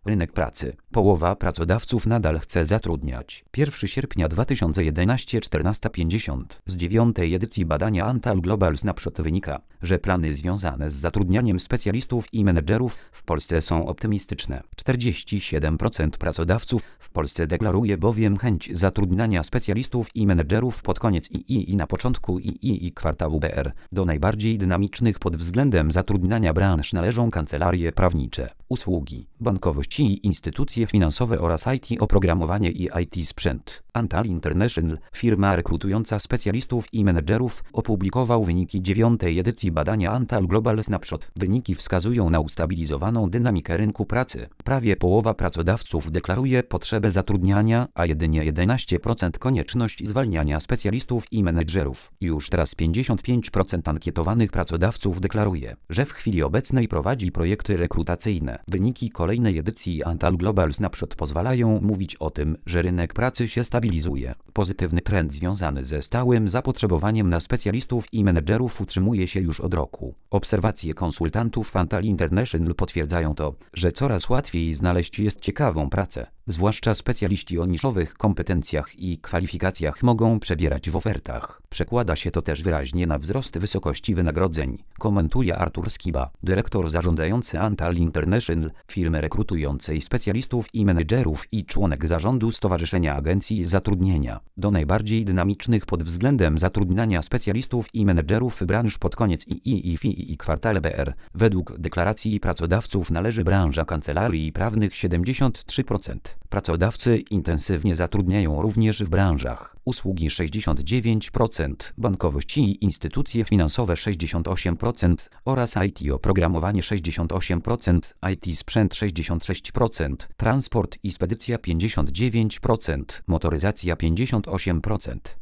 Rynek pracy. Połowa pracodawców nadal chce zatrudniać. 1 sierpnia 2011 14:50. Z 9. edycji badania Antal Global Snapshot wynika, że plany związane z zatrudnianiem specjalistów i menedżerów w Polsce są optymistyczne. 47% pracodawców w Polsce deklaruje bowiem chęć zatrudniania specjalistów i menedżerów pod koniec II i na początku II kwartału BR. Do najbardziej dynamicznych pod względem zatrudniania branż należą kancelarie prawnicze, usługi, bankowość i instytucje finansowe oraz IT, oprogramowanie i IT sprzęt. Antal International, firma rekrutująca specjalistów i menedżerów, opublikował wyniki 9. edycji badania Antal Global Snapshot. Wyniki wskazują na ustabilizowaną dynamikę rynku pracy. Prawie połowa pracodawców deklaruje potrzebę zatrudniania, a jedynie 11% konieczność zwalniania specjalistów i menedżerów. Już teraz 55% ankietowanych pracodawców deklaruje, że w chwili obecnej prowadzi projekty rekrutacyjne. Wyniki kolejnej edycji Antal Global Snapshot pozwalają mówić o tym, że rynek pracy się stabilizuje. Pozytywny trend związany ze stałym zapotrzebowaniem na specjalistów i menedżerów utrzymuje się już od roku. Obserwacje konsultantów Antal International potwierdzają to, że coraz łatwiej znaleźć jest ciekawą pracę. Zwłaszcza specjaliści o niszowych kompetencjach i kwalifikacjach mogą przebierać w ofertach. Przekłada się to też wyraźnie na wzrost wysokości wynagrodzeń, komentuje Artur Skiba, dyrektor zarządzający Antal International, firmy rekrutującej specjalistów i menedżerów i członek zarządu Stowarzyszenia Agencji Zatrudnienia. Do najbardziej dynamicznych pod względem zatrudniania specjalistów i menedżerów branż pod koniec II i kwartale BR. Według deklaracji pracodawców należy branża kancelarii prawnych 73%. Pracodawcy intensywnie zatrudniają również w branżach usługi 69%, bankowość i instytucje finansowe 68% oraz IT, oprogramowanie 68%, IT sprzęt 66%, transport i spedycja 59%, motoryzacja 58%.